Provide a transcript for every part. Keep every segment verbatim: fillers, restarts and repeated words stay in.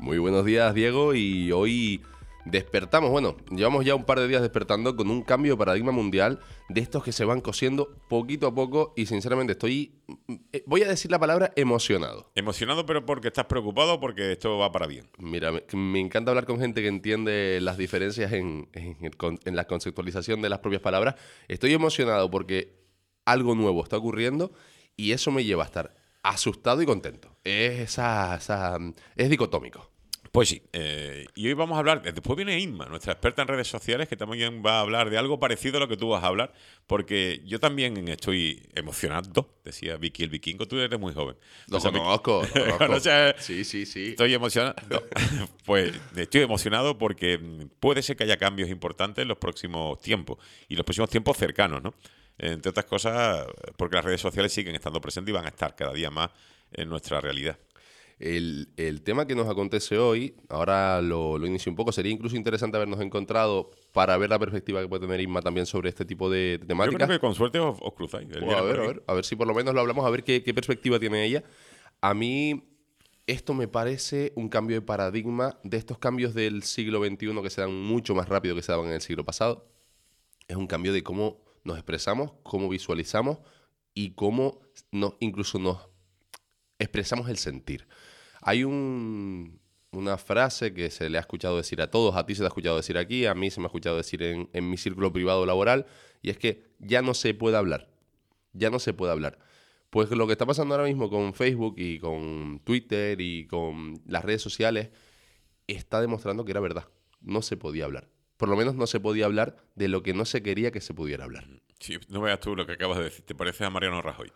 Muy buenos días, Diego, y hoy despertamos, bueno, llevamos ya un par de días despertando con un cambio de paradigma mundial de estos que se van cosiendo poquito a poco y sinceramente estoy, voy a decir la palabra emocionado. Emocionado, pero porque estás preocupado o porque esto va para bien. Mira, me, me encanta hablar con gente que entiende las diferencias en, en, el- en la conceptualización de las propias palabras. Estoy emocionado porque algo nuevo está ocurriendo y eso me lleva a estar asustado y contento. Es, esa, esa, es dicotómico. Pues sí, eh, y hoy vamos a hablar, después viene Inma, nuestra experta en redes sociales, que también va a hablar de algo parecido a lo que tú vas a hablar, porque yo también estoy emocionado, decía Vicky el Vikingo, tú eres muy joven. Lo O sea, conozco, lo conozco. o sea, Sí, sí, sí. estoy emocionado. Pues estoy emocionado porque puede ser que haya cambios importantes en los próximos tiempos, y los próximos tiempos cercanos, ¿no? Entre otras cosas, porque las redes sociales siguen estando presentes y van a estar cada día más en nuestra realidad. El, el tema que nos acontece hoy, ahora lo, lo inicio un poco, sería incluso interesante habernos encontrado para ver la perspectiva que puede tener Isma también sobre este tipo de, de Yo temáticas. creo que con suerte os, os cruzáis. Él Pues viene a ver, por a aquí. ver, a ver si por lo menos lo hablamos, a ver qué, qué perspectiva tiene ella. A mí esto me parece un cambio de paradigma de estos cambios del siglo veintiuno que se dan mucho más rápido que se daban en el siglo pasado. Es un cambio de cómo nos expresamos, cómo visualizamos y cómo nos, incluso nos expresamos el sentir. Hay un, una frase que se le ha escuchado decir a todos, a ti se te ha escuchado decir aquí, a mí se me ha escuchado decir en, en mi círculo privado laboral, y es que ya no se puede hablar, ya no se puede hablar. Pues lo que está pasando ahora mismo con Facebook y con Twitter y con las redes sociales está demostrando que era verdad, no se podía hablar. Por lo menos no se podía hablar de lo que no se quería que se pudiera hablar. Sí, no veas tú lo que acabas de decir. Te pareces a Mariano Rajoy.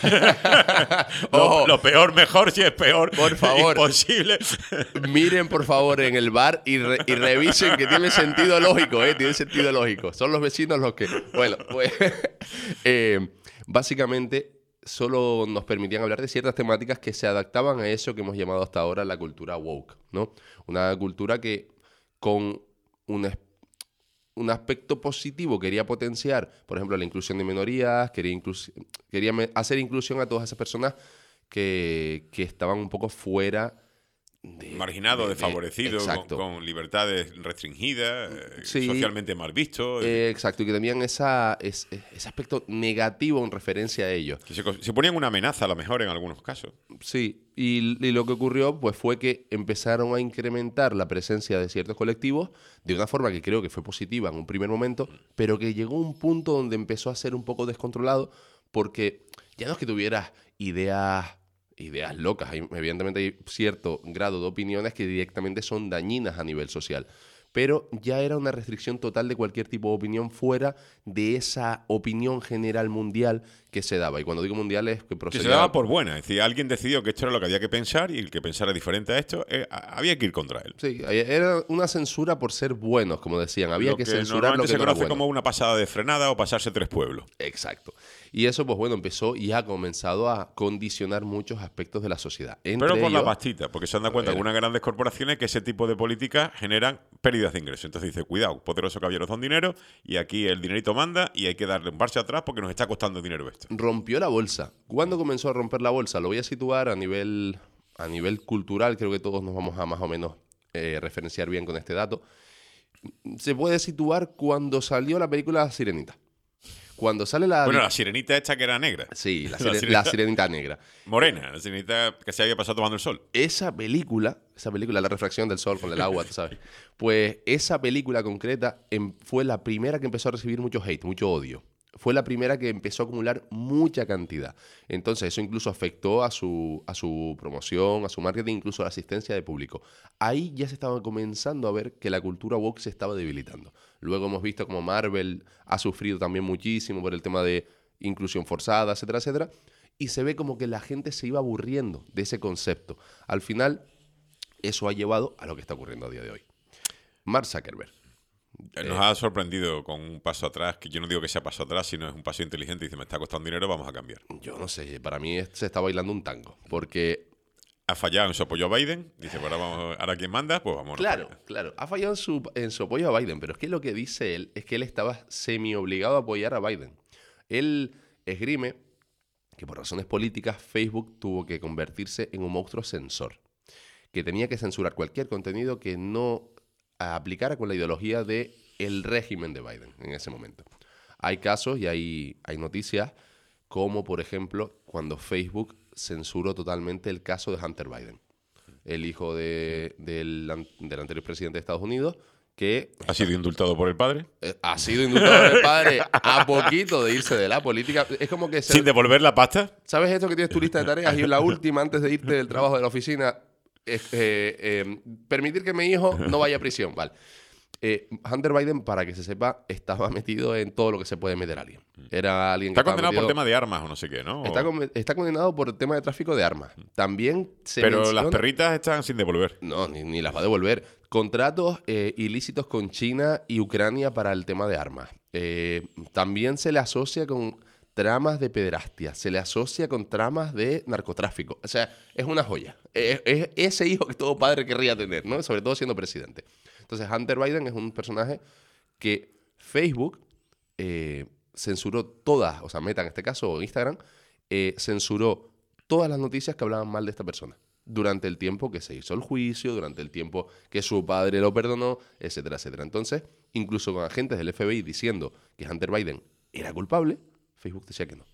Ojo. lo, lo peor, mejor, si es peor. Por favor. Imposible. Miren, por favor, en el bar y, re- y revisen que tiene sentido lógico, ¿eh? Tiene sentido lógico. Son los vecinos los que... Bueno, pues... eh, básicamente, solo nos permitían hablar de ciertas temáticas que se adaptaban a eso que hemos llamado hasta ahora la cultura woke, ¿no? Una cultura que con un, es- un aspecto positivo quería potenciar, por ejemplo, la inclusión de minorías, quería, inclus- quería me- hacer inclusión a todas esas personas que, que estaban un poco fuera de, Marginado, de- de- desfavorecido, con, exacto. con libertades restringidas, eh, Sí. socialmente mal visto. Eh, exacto, y que tenían esa, es- ese aspecto negativo en referencia a ellos. que se, co- se ponían una amenaza, a lo mejor, en algunos casos. Sí, y, y lo que ocurrió pues fue que empezaron a incrementar la presencia de ciertos colectivos de una forma que creo que fue positiva en un primer momento, pero que llegó a un punto donde empezó a ser un poco descontrolado porque ya no es que tuvieras ideas, ideas locas, hay- evidentemente hay cierto grado de opiniones que directamente son dañinas a nivel social, pero ya era una restricción total de cualquier tipo de opinión fuera de esa opinión general mundial que se daba. Y cuando digo mundial es que Que procedía... se daba por buena. Es decir, alguien decidió que esto era lo que había que pensar y el que pensara diferente a esto, eh, a- había que ir contra él. Sí, era una censura por ser buenos, como decían. Había Lo que, que censurar lo normalmente que se no era conoce bueno. como una pasada de frenada o pasarse tres pueblos. Exacto. Y eso, pues bueno, empezó y ha comenzado a condicionar muchos aspectos de la sociedad. Entre Pero por la ellos- pastita, porque se han dado A cuenta ver. algunas grandes corporaciones que ese tipo de políticas generan pérdidas de ingresos. Entonces dice, cuidado, poderoso caballero son dinero y aquí el dinerito manda y hay que darle un marcha atrás porque nos está costando dinero esto. rompió la bolsa. ¿Cuándo comenzó a romper la bolsa? Lo voy a situar a nivel, a nivel cultural. Creo que todos nos vamos a más o menos eh, referenciar bien con este dato. Se puede situar cuando salió la película Sirenita. Cuando sale la... Bueno, la sirenita esta que era negra. Sí, la, La sire- sirenita- la Sirenita negra. Morena, la sirenita que se había pasado tomando el sol. Esa película, esa película, la refracción del sol con el agua, tú sabes. Pues esa película concreta em, fue la primera que empezó a recibir mucho hate, mucho odio. Fue la primera que empezó a acumular mucha cantidad. Entonces eso incluso afectó a su, a su promoción, a su marketing, incluso a la asistencia de público. Ahí ya se estaba comenzando a ver que la cultura woke se estaba debilitando. Luego hemos visto como Marvel ha sufrido también muchísimo por el tema de inclusión forzada, etcétera, etcétera. Y se ve como que la gente se iba aburriendo de ese concepto. Al final, eso ha llevado a lo que está ocurriendo a día de hoy. Mark Zuckerberg. Él nos ha sorprendido con un paso atrás, que yo no digo que sea paso atrás, sino es un paso inteligente y dice, me está costando dinero, vamos a cambiar. Yo no sé, para mí es- se está bailando un tango. Porque, Ha fallado en su apoyo a Biden, dice, pues ahora, vamos, ahora quién manda, pues vamos. claro, claro, ha fallado en su, en su apoyo a Biden. Pero es que lo que dice él es que él estaba semi-obligado a apoyar a Biden. Él esgrime que por razones políticas Facebook tuvo que convertirse en un monstruo censor. que tenía que censurar cualquier contenido que no aplicara con la ideología del régimen de Biden en ese momento. Hay casos y hay, hay noticias como, por ejemplo, cuando Facebook censuró totalmente el caso de Hunter Biden, el hijo de, del, del anterior presidente de Estados Unidos, que ¿Ha sido indultado por el padre? eh, ha sido indultado por el padre a poquito de irse de la política. Es como que... Se, ¿Sin devolver la pasta? ¿Sabes esto que tienes tu lista de tareas y la última antes de irte del trabajo de la oficina es eh, eh, permitir que mi hijo no vaya a prisión? Vale. Eh, Hunter Biden, para que se sepa, estaba metido en todo lo que se puede meter a alguien. Era alguien que Está condenado metido, por tema de armas o no sé qué, ¿no? Está, con, está condenado por el tema de tráfico de armas. También se Pero menciona, las perritas están sin devolver. No, ni, ni las va a devolver. Contratos eh, ilícitos con China y Ucrania para el tema de armas. Eh, también se le asocia con tramas de pederastia. Se le asocia con tramas de narcotráfico. O sea, es una joya. Es, es ese hijo que todo padre querría tener, ¿no? Sobre todo siendo presidente. Entonces, Hunter Biden es un personaje que Facebook eh, censuró todas, o sea, Meta en este caso, o Instagram, eh, censuró todas las noticias que hablaban mal de esta persona durante el tiempo que se hizo el juicio, durante el tiempo que su padre lo perdonó, etcétera, etcétera. Entonces, incluso con agentes del F B I diciendo que Hunter Biden era culpable, Facebook decía que no.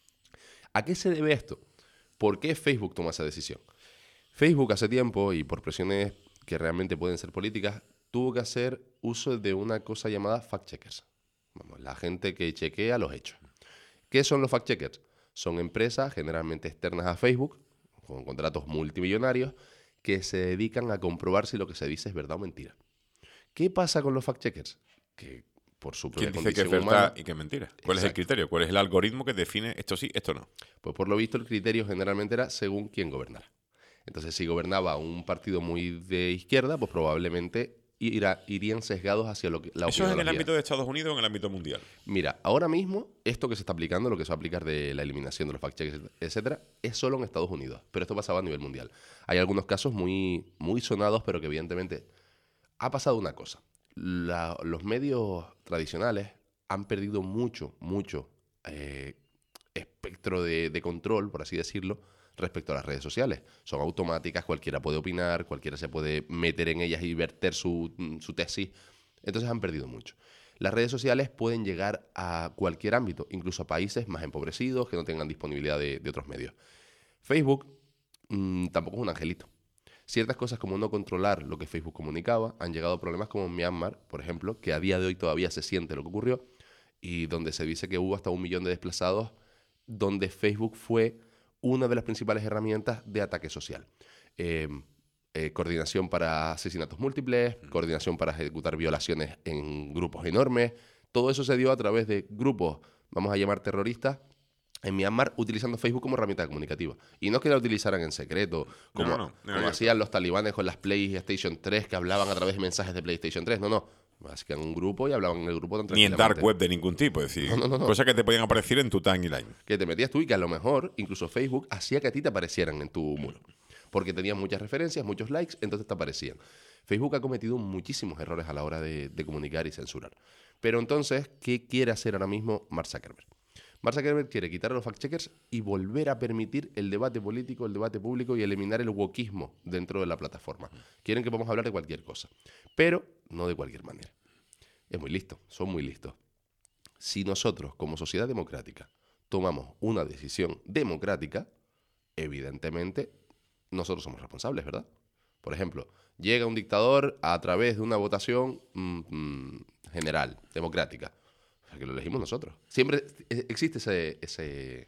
¿A qué se debe esto? ¿Por qué Facebook toma esa decisión? Facebook hace tiempo, y por presiones que realmente pueden ser políticas, tuvo que hacer uso de una cosa llamada fact-checkers. Vamos, la gente que chequea los hechos. ¿Qué son los fact-checkers? Son empresas generalmente externas a Facebook, con contratos multimillonarios, que se dedican a comprobar si lo que se dice es verdad o mentira. ¿Qué pasa con los fact-checkers? Que por su propia ¿Quién dice que es condición verdad humana, y que es mentira? ¿Cuál es el Exacto. criterio? ¿Cuál es el algoritmo que define esto sí, esto no? Pues por lo visto el criterio generalmente era según quién gobernara. Entonces, si gobernaba un partido muy de izquierda, pues probablemente irá, irían sesgados hacia lo que la ¿Eso es en el opiniología. ámbito de Estados Unidos o en el ámbito mundial? Mira, ahora mismo, esto que se está aplicando, lo que se va a aplicar de la eliminación de los fact-checks, etcétera, es solo en Estados Unidos. Pero esto pasaba a nivel mundial. Hay algunos casos muy, muy sonados, pero que evidentemente ha pasado una cosa. La- los medios tradicionales han perdido mucho, mucho eh, espectro de, de control, por así decirlo, respecto a las redes sociales. Son automáticas, cualquiera puede opinar, cualquiera se puede meter en ellas y verter su, su tesis. Entonces han perdido mucho. Las redes sociales pueden llegar a cualquier ámbito, incluso a países más empobrecidos que no tengan disponibilidad de, de otros medios. Facebook mmm, tampoco es un angelito. Ciertas cosas como no controlar lo que Facebook comunicaba han llegado a problemas como en Myanmar, por ejemplo, que a día de hoy todavía se siente lo que ocurrió y donde se dice que hubo hasta un millón de desplazados, donde Facebook fue una de las principales herramientas de ataque social. Eh, eh, coordinación para asesinatos múltiples, coordinación para ejecutar violaciones en grupos enormes. Todo eso se dio a través de grupos, vamos a llamar terroristas, en Myanmar, utilizando Facebook como herramienta comunicativa. Y no es que la utilizaran en secreto, como, No, no, no, como no, hacían los talibanes con las PlayStation tres, que hablaban a través de mensajes de PlayStation tres. No, no. Hacían un grupo y hablaban en el grupo tan Ni en tranquilamente. dark web de ningún tipo, es decir, No, no, no, no. cosas que te podían aparecer en tu timeline. Que te metías tú y que a lo mejor incluso Facebook hacía que a ti te aparecieran en tu muro. Porque tenías muchas referencias, muchos likes, entonces te aparecían. Facebook ha cometido muchísimos errores a la hora de, de comunicar y censurar. Pero entonces, ¿qué quiere hacer ahora mismo Mark Zuckerberg? Mark Zuckerberg quiere quitar a los fact-checkers y volver a permitir el debate político, el debate público y eliminar el wokismo dentro de la plataforma. Quieren que podamos hablar de cualquier cosa, pero no de cualquier manera. Es muy listo, son muy listos. Si nosotros, como sociedad democrática, tomamos una decisión democrática, evidentemente nosotros somos responsables, ¿verdad? Por ejemplo, llega un dictador a través de una votación mmm, mmm, general, democrática. O sea, que lo elegimos nosotros. Siempre existe ese, ese,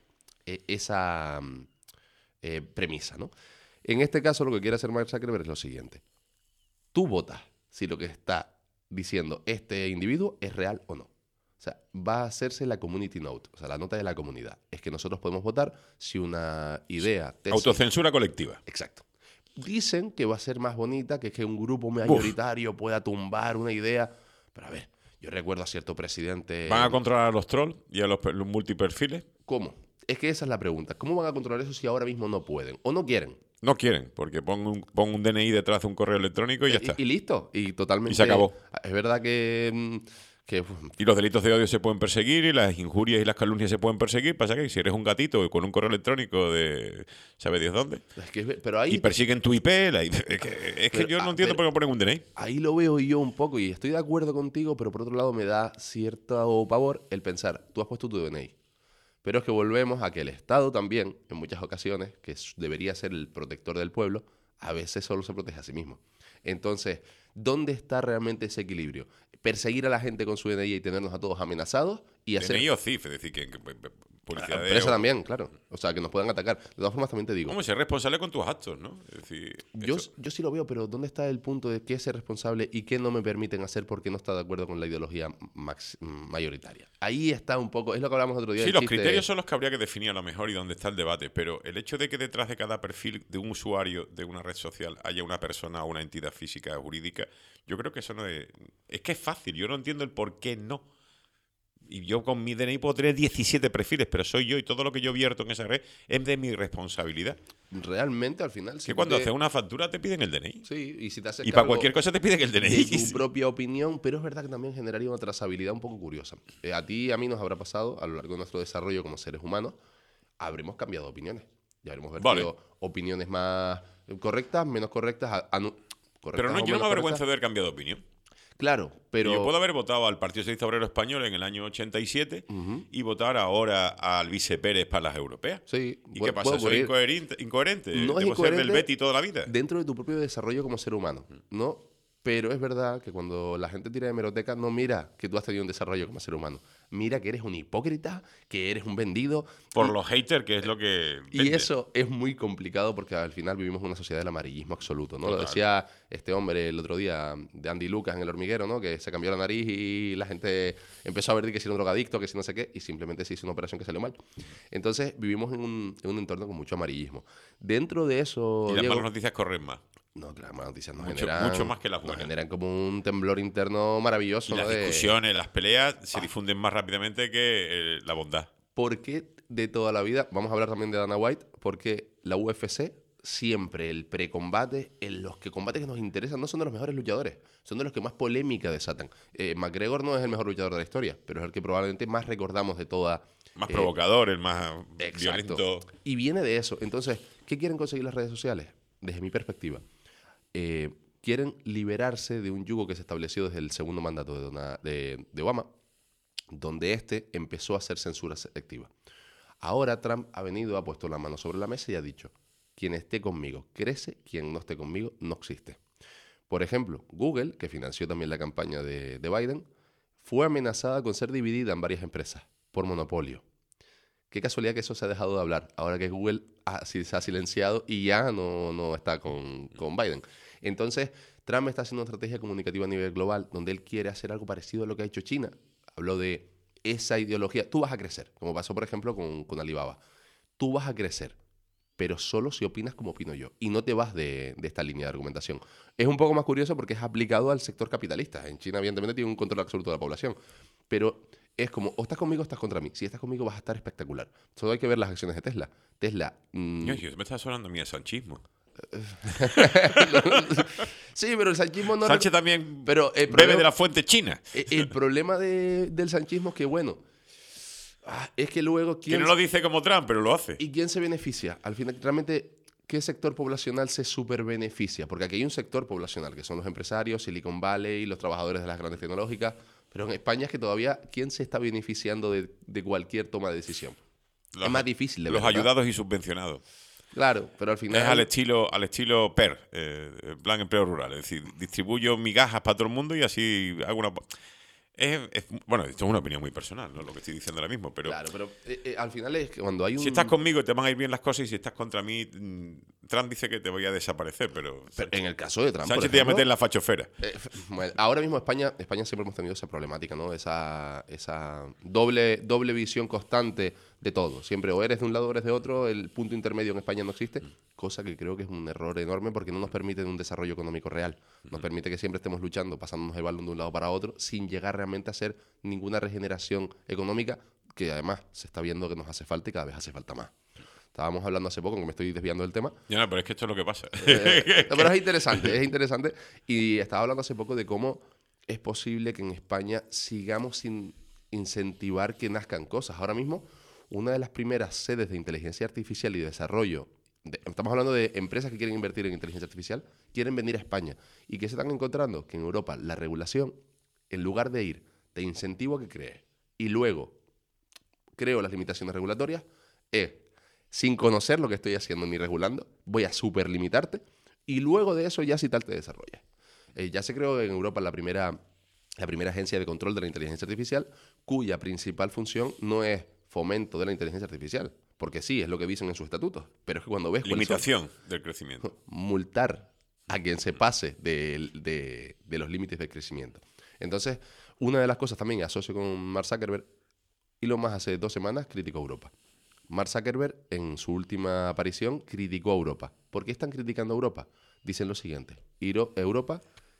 esa eh, premisa, ¿no? En este caso, lo que quiere hacer Mark Zuckerberg es lo siguiente. Tú votas si lo que está diciendo este individuo es real o no. O sea, va a hacerse la community note, o sea, la nota de la comunidad. Es que nosotros podemos votar si una idea... Tesis, Autocensura colectiva. Exacto. Dicen que va a ser más bonita, que es que un grupo mayoritario Uf. pueda tumbar una idea. Pero a ver, yo recuerdo a cierto presidente... ¿Van a controlar a los trolls y a los, los multiperfiles? ¿Cómo? Es que esa es la pregunta. ¿Cómo van a controlar eso si ahora mismo no pueden o no quieren? No quieren, porque pon un, pon un D N I detrás de un correo electrónico y ya y, está. Y listo, y totalmente... Y se acabó. Es verdad que, Que, uf, Y los delitos de odio se pueden perseguir y las injurias y las calumnias se pueden perseguir. Pasa que si eres un gatito con un correo electrónico de ¿sabe Dios dónde? es que, pero ahí, Y persiguen tu I P, la I P, es que, es que pero, yo no ah, entiendo pero- por qué ponen un D N I. ahí lo veo yo un poco y estoy de acuerdo contigo, pero por otro lado me da cierto pavor el pensar, tú has puesto tu D N I. Pero es que volvemos a que el Estado también, en muchas ocasiones, que s- debería ser el protector del pueblo, a veces solo se protege a sí mismo. Entonces, ¿dónde está realmente ese equilibrio? Perseguir a la gente con su D N I y tenernos a todos amenazados y hacer... D N I o C I F, es decir, que, que- que- policía de... Empresa también, claro. O sea, que nos puedan atacar. De todas formas, también te digo, ¿Cómo ser responsable con tus actos, no? Es decir, yo, esto- yo sí lo veo, pero ¿dónde está el punto de qué es ser responsable y qué no me permiten hacer porque no está de acuerdo con la ideología max- mayoritaria? Ahí está un poco, es lo que hablamos el otro día. Sí, el los chiste de- criterios son los que habría que definir a lo mejor y dónde está el debate, pero el hecho de que detrás de cada perfil de un usuario de una red social haya una persona o una entidad física o jurídica, yo creo que eso no es... Es que es fácil, yo no entiendo el por qué no. Y yo con mi D N I puedo tener diecisiete perfiles, pero soy yo y todo lo que yo vierto en esa red es de mi responsabilidad. Realmente, al final... Que si cuando te- haces una factura te piden el D N I. Sí, y si te haces Y para cargo cualquier cosa te piden el D N I. de tu propia opinión, pero es verdad que también generaría una trazabilidad un poco curiosa. Eh, a ti y a mí nos habrá pasado, a lo largo de nuestro desarrollo como seres humanos, habremos cambiado opiniones. Ya habremos vertido Vale. opiniones más correctas, menos correctas, a- anu- correctas Pero no, o yo no me menos avergüenzo correctas. de haber cambiado de opinión. Claro, pero... Y yo puedo haber votado al Partido Socialista Obrero Español en el año ochenta y siete Ujú. y votar ahora al Vice Pérez para las europeas. Sí, ¿Y pu- qué pasa? puede ¿Soy ocurrir. incoherente? incoherente? No es ¿Debo ser del incoherente Betty toda la vida? dentro de tu propio desarrollo como ser humano, ¿no? Pero es verdad que cuando la gente tira de hemeroteca, no mira que tú has tenido un desarrollo como ser humano. Mira que eres un hipócrita, que eres un vendido. Por y, los haters, que es lo que y vende. eso es muy complicado porque al final vivimos en una sociedad del amarillismo absoluto, ¿no? Lo Total. decía este hombre el otro día de Andy Lucas en El Hormiguero, ¿no? Que se cambió la nariz y la gente empezó a ver que si era un drogadicto, que si no sé qué, y simplemente se hizo una operación que salió mal. Entonces vivimos en un, en un entorno con mucho amarillismo. Dentro de eso, Y las Diego, malas noticias corren más. no, que las malas noticias nos Mucho- generan... mucho más que las nos buenas. generan como un temblor interno maravilloso, Y las ¿no? De- discusiones, las peleas se difunden más rápidamente que eh, la bondad. ¿Por qué de toda la vida, vamos a hablar también de Dana White, porque la U F C siempre el precombate, en los que combates que nos interesan no son de los mejores luchadores, son de los que más polémica desatan. Eh, McGregor no es el mejor luchador de la historia, pero es el que probablemente más recordamos de toda... Más eh, provocador, el más Exacto. violento. Y viene de eso. Entonces, ¿qué quieren conseguir las redes sociales? Desde mi perspectiva, eh, quieren liberarse de un yugo que se estableció desde el segundo mandato de, Dona- de, de Obama, donde este empezó a hacer censura selectiva. Ahora Trump ha venido, ha puesto la mano sobre la mesa y ha dicho, quien esté conmigo crece, quien no esté conmigo no existe. Por ejemplo, Google, que financió también la campaña de, de Biden, fue amenazada con ser dividida en varias empresas por monopolio. Qué casualidad que eso se ha dejado de hablar, ahora que Google ha- sí se ha silenciado y ya no, no está con, con Biden. Entonces, Trump está haciendo una estrategia comunicativa a nivel global donde él quiere hacer algo parecido a lo que ha hecho China. Habló de esa ideología. Tú vas a crecer, como pasó, por ejemplo, con, con Alibaba. Tú vas a crecer, pero solo si opinas como opino yo. Y no te vas de, de esta línea de argumentación. Es un poco más curioso porque es aplicado al sector capitalista. En China, evidentemente, tiene un control absoluto de la población. Pero es como, o estás conmigo o estás contra mí. Si estás conmigo vas a estar espectacular. Solo hay que ver las acciones de Tesla. Tesla... mm, Yo, yo me estás hablando a mí de sanchismo. sí, pero el sanchismo no... Sánchez también pero el bebe problema- de la fuente china. Eh, El problema de- del sanchismo es que, bueno, ah, es que luego Que quién, no lo dice como Trump, pero lo hace. ¿y quién se beneficia? Al final, realmente, ¿qué sector poblacional se superbeneficia? Porque aquí hay un sector poblacional, que son los empresarios, Silicon Valley, los trabajadores de las grandes tecnológicas, pero en España es que todavía, ¿quién se está beneficiando de, de cualquier toma de decisión? Los, es más difícil, de Los verdad. ayudados y subvencionados. Claro, pero al final... Es al estilo, al estilo P E R, eh, en plan empleo rural. Es decir, distribuyo migajas para todo el mundo y así hago una... Es, es- bueno, esto es una opinión muy personal, ¿no? Lo que estoy diciendo ahora mismo, pero... Claro, pero eh, eh, al final es que cuando hay un... Si estás conmigo te van a ir bien las cosas y si estás contra mí, mm, Trump dice que te voy a desaparecer, pero... pero en el caso de Trump, por Sánchez te va a ejemplo, meter en la fachofera. Eh, bueno, ahora mismo España, España siempre hemos tenido esa problemática, ¿no? Esa, esa doble, doble visión constante de todo. Siempre o eres de un lado o eres de otro, el punto intermedio en España no existe, cosa que creo que es un error enorme porque no nos permite un desarrollo económico real. Nos permite que siempre estemos luchando, pasándonos el balón de un lado para otro, sin llegar realmente a hacer ninguna regeneración económica, que además se está viendo que nos hace falta y cada vez hace falta más. Estábamos hablando hace poco, que me estoy desviando del tema, Ya no, pero es que esto es lo que pasa. eh, no, pero es interesante, es interesante. Y estaba hablando hace poco de cómo es posible que en España sigamos sin incentivar que nazcan cosas. Ahora mismo, una de las primeras sedes de inteligencia artificial y desarrollo, de, estamos hablando de empresas que quieren invertir en inteligencia artificial, quieren venir a España. ¿Y que se están encontrando? Que en Europa la regulación, en lugar de ir, te incentivo a que crees y luego creo las limitaciones regulatorias, es, sin conocer lo que estoy haciendo ni regulando, voy a superlimitarte y luego de eso ya si tal te desarrollas. Eh, ya se creó en Europa la primera, la primera agencia de control de la inteligencia artificial, cuya principal función no es fomento de la inteligencia artificial, porque sí, es lo que dicen en sus estatutos, pero es que cuando ves... Limitación del crecimiento. Multar a quien se pase de, de, de los límites del crecimiento. Entonces, una de las cosas también, asocio con Mark Zuckerberg, Elon Musk hace dos semanas criticó a Europa. Mark Zuckerberg, en su última aparición, criticó a Europa. ¿Por qué están criticando a Europa? Dicen lo siguiente: Europa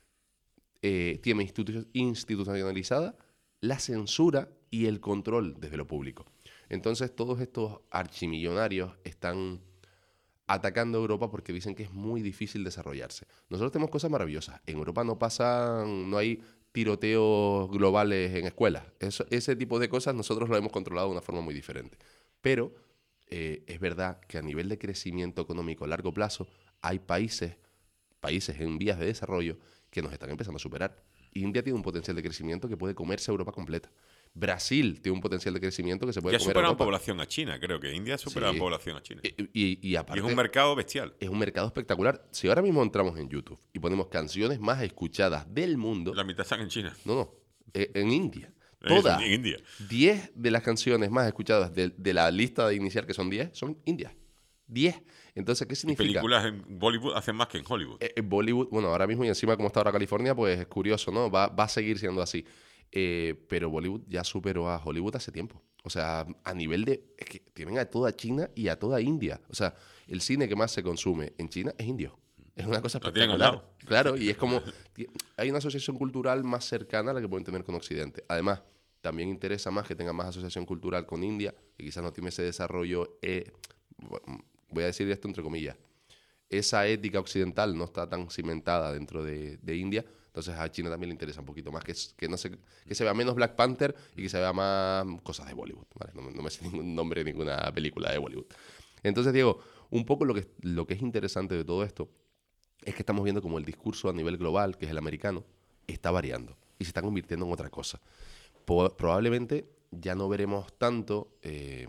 eh, tiene institu- institucionalizada la censura y el control desde lo público. Entonces, todos estos archimillonarios están atacando a Europa porque dicen que es muy difícil desarrollarse. Nosotros tenemos cosas maravillosas. En Europa no pasan, no hay tiroteos globales en escuelas. Eso, ese tipo de cosas nosotros lo hemos controlado de una forma muy diferente. Pero eh, es verdad que a nivel de crecimiento económico a largo plazo hay países, países en vías de desarrollo que nos están empezando a superar. India tiene un potencial de crecimiento que puede comerse a Europa completa. Brasil tiene un potencial de crecimiento que se puede ya comer supera a en Europa. población a China, creo que India supera en Sí. población a China. Y, y, y aparte, y es un mercado bestial. Es un mercado espectacular. Si ahora mismo entramos en YouTube y ponemos canciones más escuchadas del mundo... La mitad están en China. No, no, eh, en India. Es Todas. en India. diez de las canciones más escuchadas de, de la lista de inicial, que son diez, son indias. diez. Entonces, ¿qué Y significa? películas en Bollywood hacen más que en Hollywood. Eh, eh, Bollywood, bueno, ahora mismo y encima como está ahora California, pues es curioso, ¿no? Va, va a seguir siendo así. Eh, pero Bollywood ya superó a Hollywood hace tiempo. O sea, a nivel de... Es que tienen a toda China y a toda India. O sea, el cine que más se consume en China es indio. Es una cosa Lo tienen al espectacular. lado. Claro, y es como... Hay una asociación cultural más cercana a la que pueden tener con Occidente. Además, también interesa más que tengan más asociación cultural con India, que quizás no tiene ese desarrollo... Eh, voy a decir esto entre comillas. Esa ética occidental no está tan cimentada dentro de, de India. Entonces a China también le interesa un poquito más que, que, no se, que se vea menos Black Panther y que se vea más cosas de Bollywood. ¿Vale? No, no me sé ningún nombre de ninguna película de Bollywood. Entonces, Diego, un poco lo que, lo que es interesante de todo esto es que estamos viendo como el discurso a nivel global, que es el americano, está variando y se está convirtiendo en otra cosa. Po- probablemente ya no veremos tanto eh,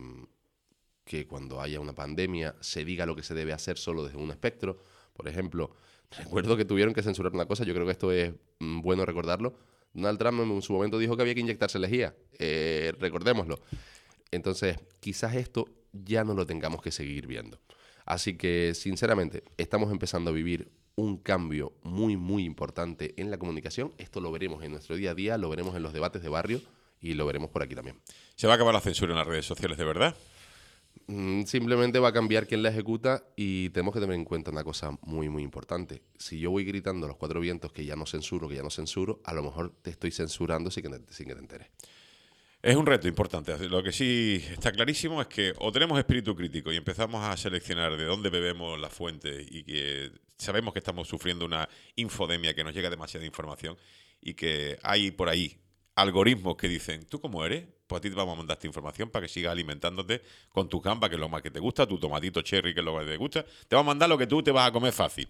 que cuando haya una pandemia se diga lo que se debe hacer solo desde un espectro. Por ejemplo... Recuerdo que tuvieron que censurar una cosa, yo creo que esto es mm, bueno recordarlo. Donald Trump en su momento dijo que había que inyectarse lejía, eh, recordémoslo. Entonces, quizás esto ya no lo tengamos que seguir viendo. Así que, sinceramente, estamos empezando a vivir un cambio muy, muy importante en la comunicación. Esto lo veremos en nuestro día a día, lo veremos en los debates de barrio y lo veremos por aquí también. ¿Se va a acabar la censura en las redes sociales de verdad? Simplemente va a cambiar quién la ejecuta y tenemos que tener en cuenta una cosa muy, muy importante. Si yo voy gritando a los cuatro vientos que ya no censuro, que ya no censuro, a lo mejor te estoy censurando sin que te, sin que te enteres. Es un reto importante. Lo que sí está clarísimo es que o tenemos espíritu crítico y empezamos a seleccionar de dónde bebemos la fuente y que sabemos que estamos sufriendo una infodemia, que nos llega demasiada información y que hay por ahí algoritmos que dicen, ¿tú cómo eres? Pues a ti te vamos a mandar esta información para que sigas alimentándote con tu gamba, que es lo más que te gusta, tu tomatito cherry, que es lo que te gusta. Te va a mandar lo que tú te vas a comer fácil.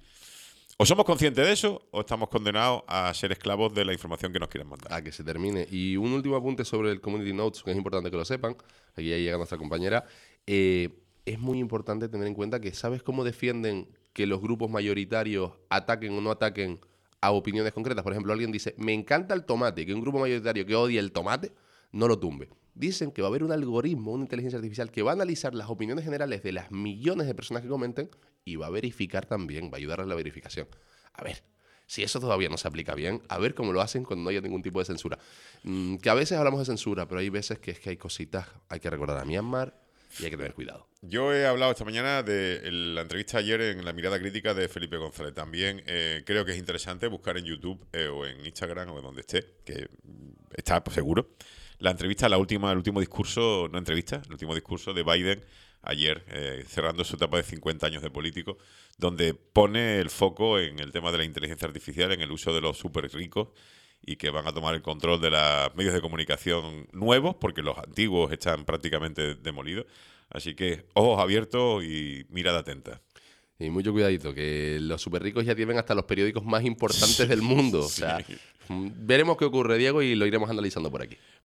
O somos conscientes de eso o estamos condenados a ser esclavos de la información que nos quieren mandar. A que se termine. Y un último apunte sobre el Community Notes, que es importante que lo sepan. Aquí ya llega nuestra compañera. Eh, es muy importante tener en cuenta que ¿sabes cómo defienden que los grupos mayoritarios ataquen o no ataquen a opiniones concretas? Por ejemplo, alguien dice, me encanta el tomate, que un grupo mayoritario que odia el tomate no lo tumbe. Dicen que va a haber un algoritmo, una inteligencia artificial que va a analizar las opiniones generales de las millones de personas que comenten y va a verificar también, va a ayudar a la verificación. A ver, si eso todavía no se aplica bien, a ver cómo lo hacen cuando no haya ningún tipo de censura. Mm, que a veces hablamos de censura, pero hay veces que es que hay cositas, hay que recordar a Myanmar y hay que tener cuidado. Yo he hablado esta mañana de la entrevista ayer en La Mirada Crítica de Felipe González. También eh, creo que es interesante buscar en YouTube eh, o en Instagram o donde esté, que está pues, seguro. La entrevista, la última, el último discurso, no entrevista, el último discurso de Biden ayer, eh, cerrando su etapa de cincuenta años de político, donde pone el foco en el tema de la inteligencia artificial, en el uso de los súper ricos y que van a tomar el control de los medios de comunicación nuevos, porque los antiguos están prácticamente demolidos. Así que ojos abiertos y mirada atenta. Y mucho cuidadito, que los súper ricos ya tienen hasta los periódicos más importantes del mundo. O sea, Sí. veremos qué ocurre, Diego, y lo iremos analizando por aquí.